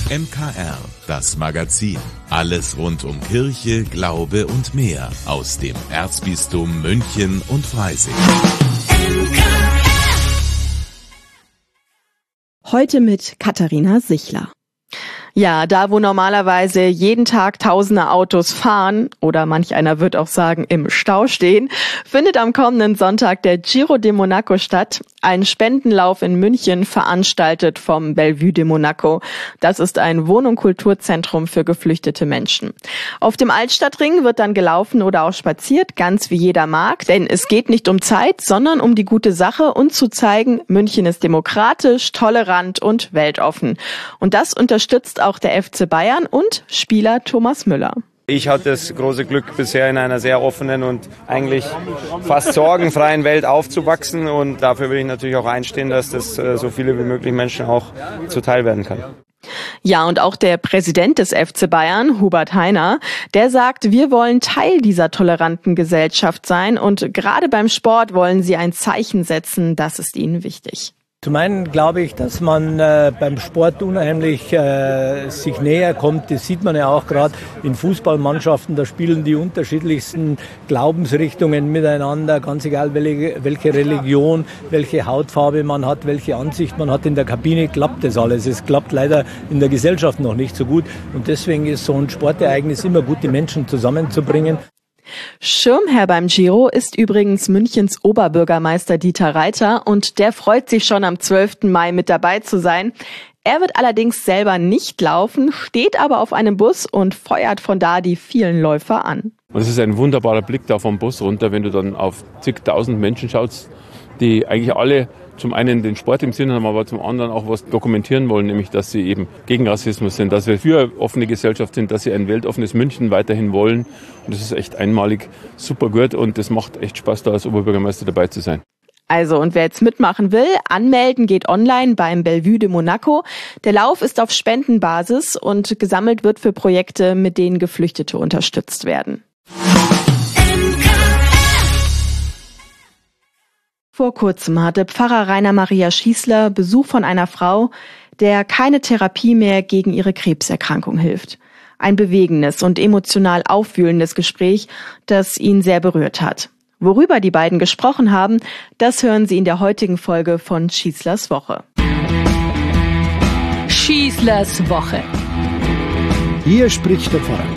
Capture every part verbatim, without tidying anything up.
M K R, das Magazin. Alles rund um Kirche, Glaube und mehr aus dem Erzbistum München und Freising. Heute mit Katharina Sichler. Ja, da wo normalerweise jeden Tag tausende Autos fahren, oder manch einer wird auch sagen im Stau stehen, findet am kommenden Sonntag der Giro de Monaco statt. Ein Spendenlauf in München, veranstaltet vom Bellevue de Monaco. Das ist ein Wohn- und Kulturzentrum für geflüchtete Menschen. Auf dem Altstadtring wird dann gelaufen oder auch spaziert, ganz wie jeder mag. Denn es geht nicht um Zeit, sondern um die gute Sache und zu zeigen, München ist demokratisch, tolerant und weltoffen. Und das unterstützt auch der F C Bayern und Spieler Thomas Müller. Ich hatte das große Glück, bisher in einer sehr offenen und eigentlich fast sorgenfreien Welt aufzuwachsen. Und dafür will ich natürlich auch einstehen, dass das so viele wie möglich Menschen auch zuteil werden kann. Ja, und auch der Präsident des F C Bayern, Hubert Hainer, der sagt, wir wollen Teil dieser toleranten Gesellschaft sein. Und gerade beim Sport wollen sie ein Zeichen setzen. Das ist ihnen wichtig. Zum einen glaube ich, dass man äh, beim Sport unheimlich äh, sich näher kommt. Das sieht man ja auch gerade in Fußballmannschaften. Da spielen die unterschiedlichsten Glaubensrichtungen miteinander. Ganz egal, welche, welche Religion, welche Hautfarbe man hat, welche Ansicht man hat. In der Kabine klappt das alles. Es klappt leider in der Gesellschaft noch nicht so gut. Und deswegen ist so ein Sportereignis immer gut, die Menschen zusammenzubringen. Schirmherr beim Giro ist übrigens Münchens Oberbürgermeister Dieter Reiter und der freut sich schon am zwölften Mai mit dabei zu sein. Er wird allerdings selber nicht laufen, steht aber auf einem Bus und feuert von da die vielen Läufer an. Und es ist ein wunderbarer Blick da vom Bus runter, wenn du dann auf zigtausend Menschen schaust, die eigentlich alle zum einen den Sport im Sinn haben, aber zum anderen auch was dokumentieren wollen, nämlich dass sie eben gegen Rassismus sind, dass wir für offene Gesellschaft sind, dass sie ein weltoffenes München weiterhin wollen. Und das ist echt einmalig super gut und das macht echt Spaß, da als Oberbürgermeister dabei zu sein. Also, und wer jetzt mitmachen will, anmelden geht online beim Bellevue de Monaco. Der Lauf ist auf Spendenbasis und gesammelt wird für Projekte, mit denen Geflüchtete unterstützt werden. Vor kurzem hatte Pfarrer Rainer Maria Schießler Besuch von einer Frau, der keine Therapie mehr gegen ihre Krebserkrankung hilft. Ein bewegendes und emotional aufwühlendes Gespräch, das ihn sehr berührt hat. Worüber die beiden gesprochen haben, das hören Sie in der heutigen Folge von Schießlers Woche. Schießlers Woche. Hier spricht der Pfarrer.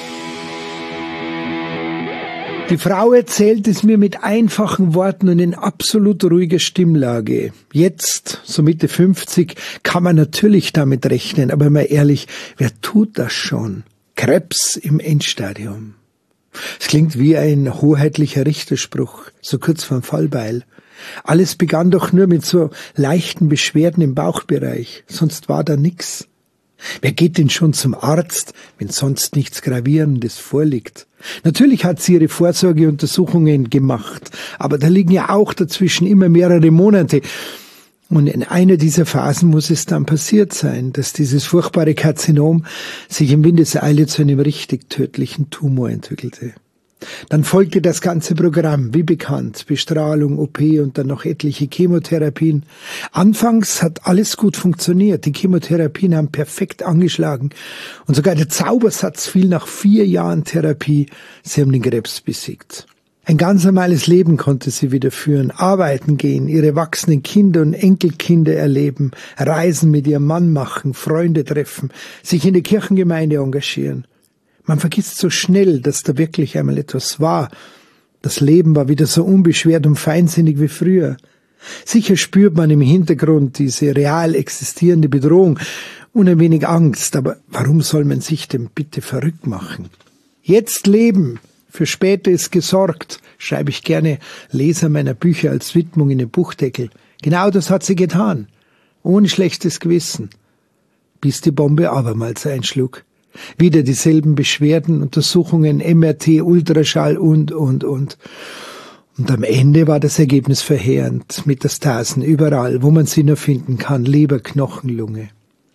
Die Frau erzählt es mir mit einfachen Worten und in absolut ruhiger Stimmlage. Jetzt, so Mitte fünfzig, kann man natürlich damit rechnen, aber mal ehrlich, wer tut das schon? Krebs im Endstadium. Es klingt wie ein hoheitlicher Richterspruch, so kurz vorm Fallbeil. Alles begann doch nur mit so leichten Beschwerden im Bauchbereich, sonst war da nix. Wer geht denn schon zum Arzt, wenn sonst nichts Gravierendes vorliegt? Natürlich hat sie ihre Vorsorgeuntersuchungen gemacht, aber da liegen ja auch dazwischen immer mehrere Monate. Und in einer dieser Phasen muss es dann passiert sein, dass dieses furchtbare Karzinom sich in Windeseile zu einem richtig tödlichen Tumor entwickelte. Dann folgte das ganze Programm, wie bekannt, Bestrahlung, O P und dann noch etliche Chemotherapien. Anfangs hat alles gut funktioniert, die Chemotherapien haben perfekt angeschlagen und sogar der Zaubersatz fiel nach vier Jahren Therapie, sie haben den Krebs besiegt. Ein ganz normales Leben konnte sie wieder führen, arbeiten gehen, ihre wachsenden Kinder und Enkelkinder erleben, Reisen mit ihrem Mann machen, Freunde treffen, sich in der Kirchengemeinde engagieren. Man vergisst so schnell, dass da wirklich einmal etwas war. Das Leben war wieder so unbeschwert und feinsinnig wie früher. Sicher spürt man im Hintergrund diese real existierende Bedrohung und ein wenig Angst, aber warum soll man sich denn bitte verrückt machen? Jetzt leben, für später ist gesorgt, schreibe ich gerne Leser meiner Bücher als Widmung in den Buchdeckel. Genau das hat sie getan, ohne schlechtes Gewissen, bis die Bombe abermals einschlug. Wieder dieselben Beschwerden, Untersuchungen, M R T, Ultraschall und, und, und. Und am Ende war das Ergebnis verheerend. Metastasen überall, wo man sie nur finden kann. Leber, Knochen, Lunge.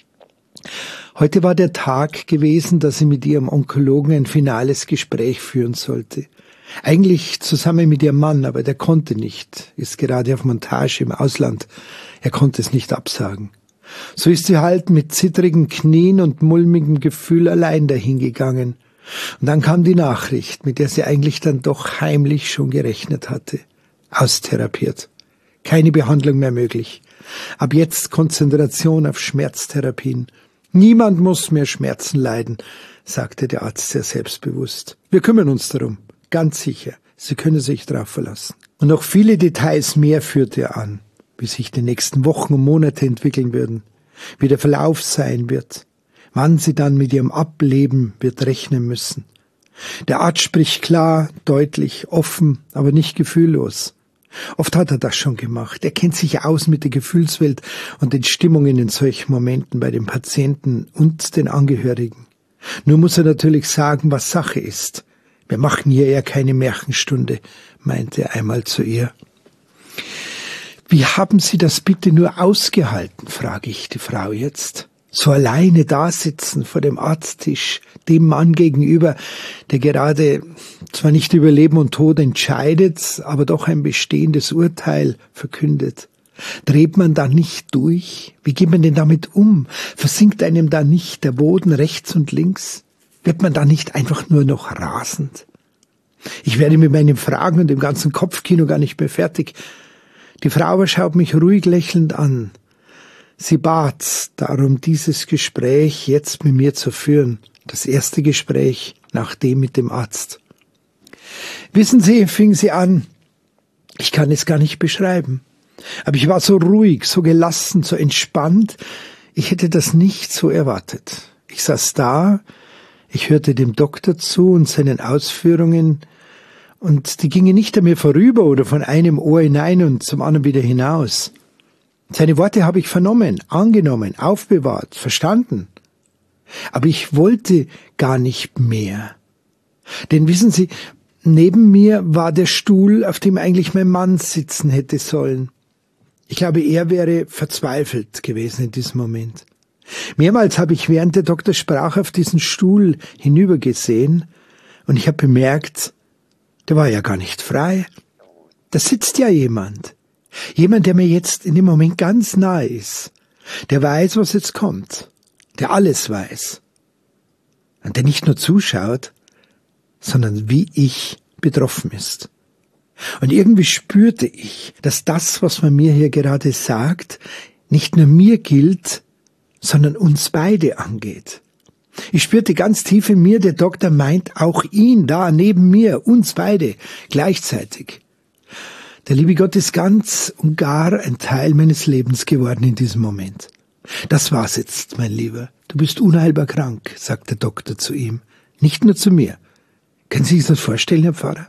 Heute war der Tag gewesen, dass sie mit ihrem Onkologen ein finales Gespräch führen sollte. Eigentlich zusammen mit ihrem Mann, aber der konnte nicht. Ist gerade auf Montage im Ausland. Er konnte es nicht absagen. So ist sie halt mit zittrigen Knien und mulmigem Gefühl allein dahingegangen. Und dann kam die Nachricht, mit der sie eigentlich dann doch heimlich schon gerechnet hatte. Austherapiert. Keine Behandlung mehr möglich. Ab jetzt Konzentration auf Schmerztherapien. Niemand muss mehr Schmerzen leiden, sagte der Arzt sehr selbstbewusst. Wir kümmern uns darum. Ganz sicher. Sie können sich darauf verlassen. Und noch viele Details mehr führte er an, wie sich die nächsten Wochen und Monate entwickeln würden, wie der Verlauf sein wird, wann sie dann mit ihrem Ableben wird rechnen müssen. Der Arzt spricht klar, deutlich, offen, aber nicht gefühllos. Oft hat er das schon gemacht. Er kennt sich aus mit der Gefühlswelt und den Stimmungen in solchen Momenten bei den Patienten und den Angehörigen. Nur muss er natürlich sagen, was Sache ist. Wir machen hier eher keine Märchenstunde, meinte er einmal zu ihr. Wie haben Sie das bitte nur ausgehalten, frage ich die Frau jetzt. So alleine dasitzen vor dem Arzttisch, dem Mann gegenüber, der gerade zwar nicht über Leben und Tod entscheidet, aber doch ein bestehendes Urteil verkündet. Dreht man da nicht durch? Wie geht man denn damit um? Versinkt einem da nicht der Boden rechts und links? Wird man da nicht einfach nur noch rasend? Ich werde mit meinen Fragen und dem ganzen Kopfkino gar nicht mehr fertig. Die Frau aber schaut mich ruhig lächelnd an. Sie bat darum, dieses Gespräch jetzt mit mir zu führen. Das erste Gespräch nach dem mit dem Arzt. Wissen Sie, fing sie an, ich kann es gar nicht beschreiben. Aber ich war so ruhig, so gelassen, so entspannt. Ich hätte das nicht so erwartet. Ich saß da, ich hörte dem Doktor zu und seinen Ausführungen, und die gingen nicht an mir vorüber oder von einem Ohr hinein und zum anderen wieder hinaus. Seine Worte habe ich vernommen, angenommen, aufbewahrt, verstanden. Aber ich wollte gar nicht mehr. Denn wissen Sie, neben mir war der Stuhl, auf dem eigentlich mein Mann sitzen hätte sollen. Ich glaube, er wäre verzweifelt gewesen in diesem Moment. Mehrmals habe ich während der Doktor sprach auf diesen Stuhl hinübergesehen und ich habe bemerkt, der war ja gar nicht frei. Da sitzt ja jemand. Jemand, der mir jetzt in dem Moment ganz nahe ist. Der weiß, was jetzt kommt. Der alles weiß. Und der nicht nur zuschaut, sondern wie ich betroffen ist. Und irgendwie spürte ich, dass das, was man mir hier gerade sagt, nicht nur mir gilt, sondern uns beide angeht. Ich spürte ganz tief in mir, der Doktor meint auch ihn da neben mir, uns beide, gleichzeitig. Der liebe Gott ist ganz und gar ein Teil meines Lebens geworden in diesem Moment. Das war's jetzt, mein Lieber. Du bist unheilbar krank, sagt der Doktor zu ihm. Nicht nur zu mir. Können Sie sich das vorstellen, Herr Pfarrer?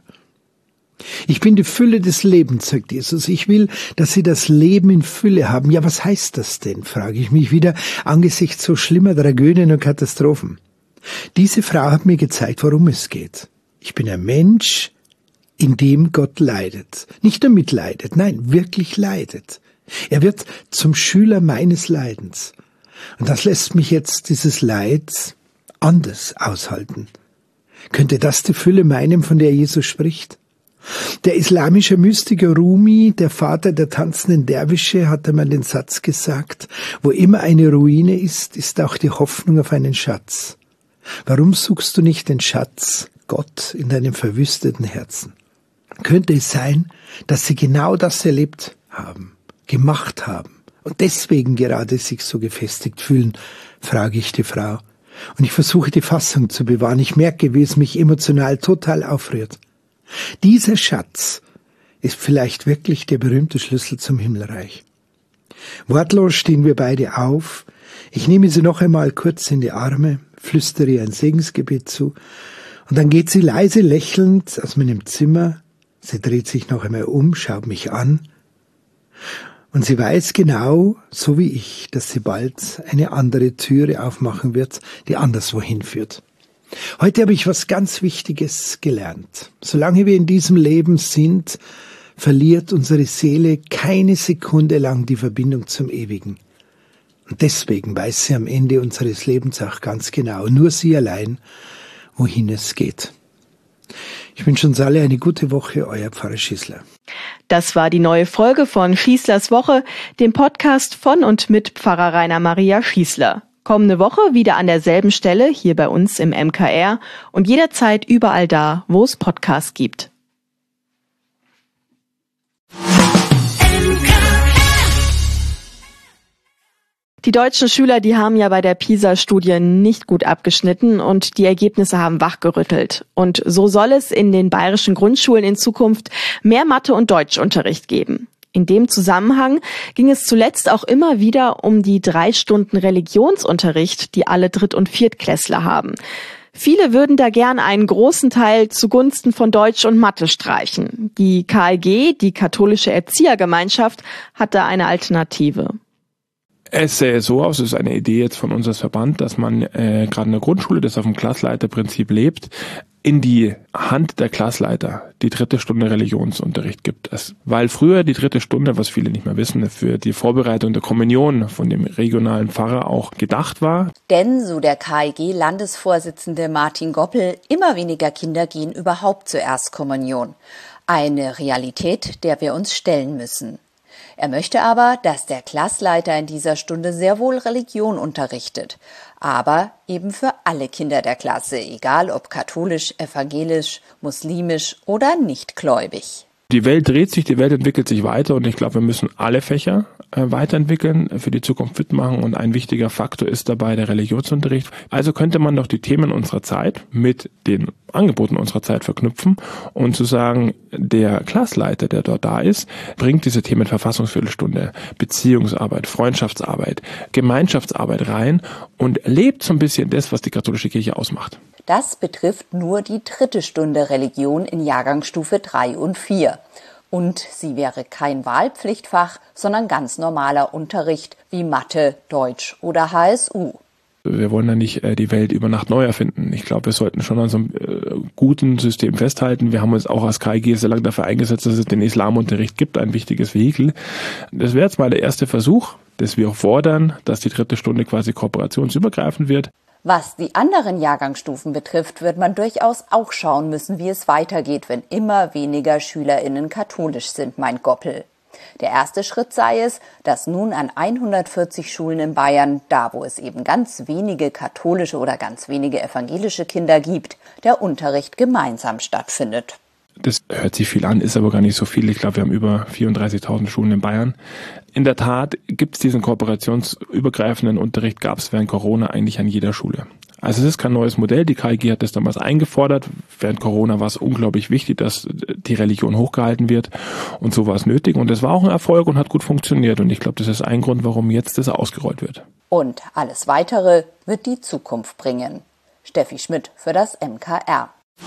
Ich bin die Fülle des Lebens, sagt Jesus. Ich will, dass Sie das Leben in Fülle haben. Ja, was heißt das denn, frage ich mich wieder, angesichts so schlimmer Tragödien und Katastrophen. Diese Frau hat mir gezeigt, worum es geht. Ich bin ein Mensch, in dem Gott leidet. Nicht nur mitleidet, nein, wirklich leidet. Er wird zum Schüler meines Leidens. Und das lässt mich jetzt dieses Leid anders aushalten. Könnte das die Fülle meinem, von der Jesus spricht? Der islamische Mystiker Rumi, der Vater der tanzenden Derwische, hat einmal den Satz gesagt, wo immer eine Ruine ist, ist auch die Hoffnung auf einen Schatz. Warum suchst du nicht den Schatz, Gott, in deinem verwüsteten Herzen? Könnte es sein, dass sie genau das erlebt haben, gemacht haben und deswegen gerade sich so gefestigt fühlen, frage ich die Frau. Und ich versuche die Fassung zu bewahren. Ich merke, wie es mich emotional total aufrührt. Dieser Schatz ist vielleicht wirklich der berühmte Schlüssel zum Himmelreich. Wortlos stehen wir beide auf. Ich nehme sie noch einmal kurz in die Arme, flüstere ihr ein Segensgebet zu und dann geht sie leise lächelnd aus meinem Zimmer. Sie dreht sich noch einmal um, schaut mich an und sie weiß genau, so wie ich, dass sie bald eine andere Türe aufmachen wird, die anderswo hinführt. Heute habe ich was ganz Wichtiges gelernt. Solange wir in diesem Leben sind, verliert unsere Seele keine Sekunde lang die Verbindung zum Ewigen. Und deswegen weiß sie am Ende unseres Lebens auch ganz genau, nur sie allein, wohin es geht. Ich wünsche uns alle eine gute Woche, euer Pfarrer Schissler. Das war die neue Folge von Schießlers Woche, dem Podcast von und mit Pfarrer Rainer Maria Schießler. Kommende Woche wieder an derselben Stelle hier bei uns im M K R und jederzeit überall da, wo es Podcasts gibt. Die deutschen Schüler, die haben ja bei der PISA-Studie nicht gut abgeschnitten und die Ergebnisse haben wachgerüttelt. Und so soll es in den bayerischen Grundschulen in Zukunft mehr Mathe- und Deutschunterricht geben. In dem Zusammenhang ging es zuletzt auch immer wieder um die drei Stunden Religionsunterricht, die alle Dritt- und Viertklässler haben. Viele würden da gern einen großen Teil zugunsten von Deutsch und Mathe streichen. Die K I G, die Katholische Erziehergemeinschaft, hat da eine Alternative. Es sähe so aus, es ist eine Idee jetzt von uns als Verband, dass man äh, gerade in der Grundschule, das auf dem Klassleiterprinzip lebt, in die Hand der Klassleiter die dritte Stunde Religionsunterricht gibt. Es, weil früher die dritte Stunde, was viele nicht mehr wissen, für die Vorbereitung der Kommunion von dem regionalen Pfarrer auch gedacht war. Denn, so der K I G-Landesvorsitzende Martin Goppel, immer weniger Kinder gehen überhaupt zur Erstkommunion. Eine Realität, der wir uns stellen müssen. Er möchte aber, dass der Klassleiter in dieser Stunde sehr wohl Religion unterrichtet, aber eben für alle Kinder der Klasse, egal ob katholisch, evangelisch, muslimisch oder nichtgläubig. Die Welt dreht sich, die Welt entwickelt sich weiter und ich glaube, wir müssen alle Fächer äh, weiterentwickeln, für die Zukunft fit machen und ein wichtiger Faktor ist dabei der Religionsunterricht. Also könnte man doch die Themen unserer Zeit mit den Angeboten unserer Zeit verknüpfen und zu sagen, der Klassleiter, der dort da ist, bringt diese Themen Verfassungsviertelstunde, Beziehungsarbeit, Freundschaftsarbeit, Gemeinschaftsarbeit rein und lebt so ein bisschen das, was die katholische Kirche ausmacht. Das betrifft nur die dritte Stunde Religion in Jahrgangsstufe drei und vier. Und sie wäre kein Wahlpflichtfach, sondern ganz normaler Unterricht wie Mathe, Deutsch oder H S U. Wir wollen ja nicht äh, die Welt über Nacht neu erfinden. Ich glaube, wir sollten schon an so einem äh, guten System festhalten. Wir haben uns auch als K I G sehr lange dafür eingesetzt, dass es den Islamunterricht gibt, ein wichtiges Vehikel. Das wäre jetzt mal der erste Versuch, dass wir fordern, dass die dritte Stunde quasi kooperationsübergreifend wird. Was die anderen Jahrgangsstufen betrifft, wird man durchaus auch schauen müssen, wie es weitergeht, wenn immer weniger SchülerInnen katholisch sind, meint Goppel. Der erste Schritt sei es, dass nun an hundertvierzig Schulen in Bayern, da wo es eben ganz wenige katholische oder ganz wenige evangelische Kinder gibt, der Unterricht gemeinsam stattfindet. Das hört sich viel an, ist aber gar nicht so viel. Ich glaube, wir haben über vierunddreißigtausend Schulen in Bayern. In der Tat gibt es diesen kooperationsübergreifenden Unterricht, gab es während Corona eigentlich an jeder Schule. Also es ist kein neues Modell, die K I G hat das damals eingefordert. Während Corona war es unglaublich wichtig, dass die Religion hochgehalten wird und so war es nötig. Und es war auch ein Erfolg und hat gut funktioniert. Und ich glaube, das ist ein Grund, warum jetzt das ausgerollt wird. Und alles Weitere wird die Zukunft bringen. Steffi Schmidt für das M K R.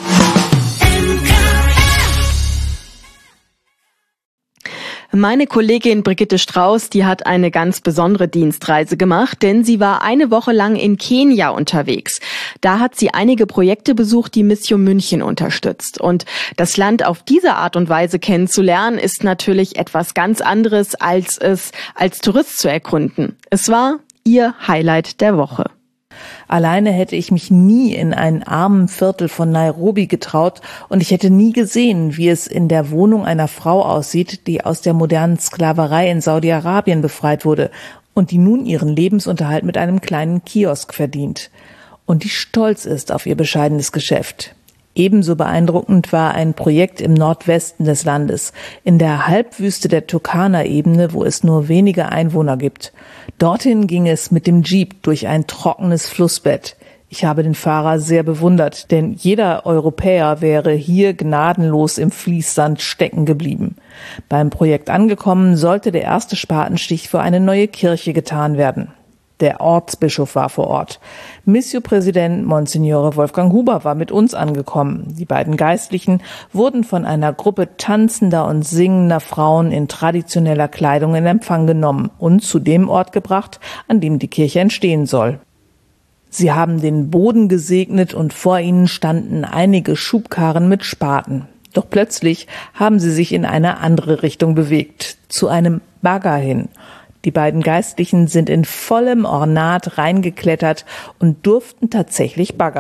Meine Kollegin Brigitte Strauß, die hat eine ganz besondere Dienstreise gemacht, denn sie war eine Woche lang in Kenia unterwegs. Da hat sie einige Projekte besucht, die Mission München unterstützt. Und das Land auf diese Art und Weise kennenzulernen, ist natürlich etwas ganz anderes, als es als Tourist zu erkunden. Es war ihr Highlight der Woche. Alleine hätte ich mich nie in einen armen Viertel von Nairobi getraut und ich hätte nie gesehen, wie es in der Wohnung einer Frau aussieht, die aus der modernen Sklaverei in Saudi-Arabien befreit wurde und die nun ihren Lebensunterhalt mit einem kleinen Kiosk verdient. Und die stolz ist auf ihr bescheidenes Geschäft. Ebenso beeindruckend war ein Projekt im Nordwesten des Landes, in der Halbwüste der Turkana-Ebene, wo es nur wenige Einwohner gibt. Dorthin ging es mit dem Jeep durch ein trockenes Flussbett. Ich habe den Fahrer sehr bewundert, denn jeder Europäer wäre hier gnadenlos im Fließsand stecken geblieben. Beim Projekt angekommen, sollte der erste Spatenstich für eine neue Kirche getan werden. Der Ortsbischof war vor Ort. Missio-Präsident Monsignore Wolfgang Huber war mit uns angekommen. Die beiden Geistlichen wurden von einer Gruppe tanzender und singender Frauen in traditioneller Kleidung in Empfang genommen und zu dem Ort gebracht, an dem die Kirche entstehen soll. Sie haben den Boden gesegnet und vor ihnen standen einige Schubkarren mit Spaten. Doch plötzlich haben sie sich in eine andere Richtung bewegt, zu einem Bagger hin. Die beiden Geistlichen sind in vollem Ornat reingeklettert und durften tatsächlich baggern.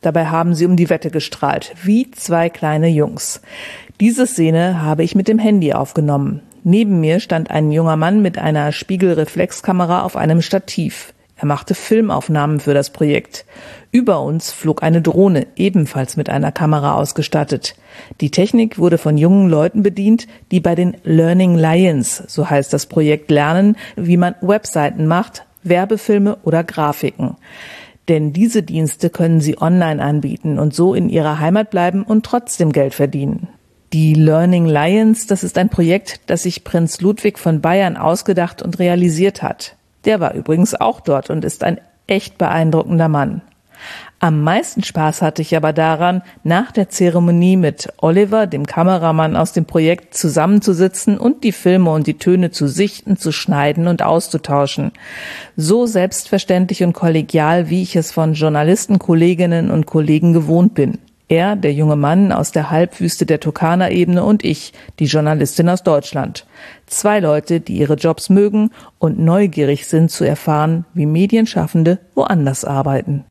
Dabei haben sie um die Wette gestrahlt, wie zwei kleine Jungs. Diese Szene habe ich mit dem Handy aufgenommen. Neben mir stand ein junger Mann mit einer Spiegelreflexkamera auf einem Stativ. Er machte Filmaufnahmen für das Projekt. Über uns flog eine Drohne, ebenfalls mit einer Kamera ausgestattet. Die Technik wurde von jungen Leuten bedient, die bei den Learning Lions, so heißt das Projekt, lernen, wie man Webseiten macht, Werbefilme oder Grafiken. Denn diese Dienste können sie online anbieten und so in ihrer Heimat bleiben und trotzdem Geld verdienen. Die Learning Lions, das ist ein Projekt, das sich Prinz Ludwig von Bayern ausgedacht und realisiert hat. Der war übrigens auch dort und ist ein echt beeindruckender Mann. Am meisten Spaß hatte ich aber daran, nach der Zeremonie mit Oliver, dem Kameramann aus dem Projekt, zusammenzusitzen und die Filme und die Töne zu sichten, zu schneiden und auszutauschen. So selbstverständlich und kollegial, wie ich es von Journalisten, Kolleginnen und Kollegen gewohnt bin. Er, der junge Mann aus der Halbwüste der Turkana-Ebene, und ich, die Journalistin aus Deutschland. Zwei Leute, die ihre Jobs mögen und neugierig sind zu erfahren, wie Medienschaffende woanders arbeiten.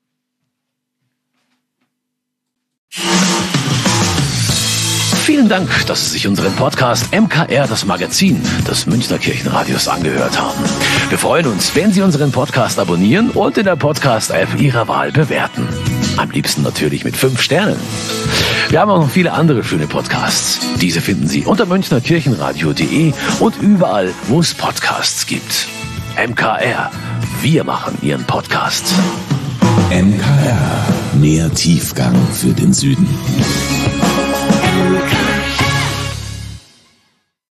Vielen Dank, dass Sie sich unseren Podcast M K R, das Magazin des Münchner Kirchenradios, angehört haben. Wir freuen uns, wenn Sie unseren Podcast abonnieren und in der Podcast-App Ihrer Wahl bewerten. Am liebsten natürlich mit fünf Sternen. Wir haben auch noch viele andere schöne Podcasts. Diese finden Sie unter münchnerkirchenradio punkt de und überall, wo es Podcasts gibt. M K R, wir machen Ihren Podcast. M K R, mehr Tiefgang für den Süden. M K R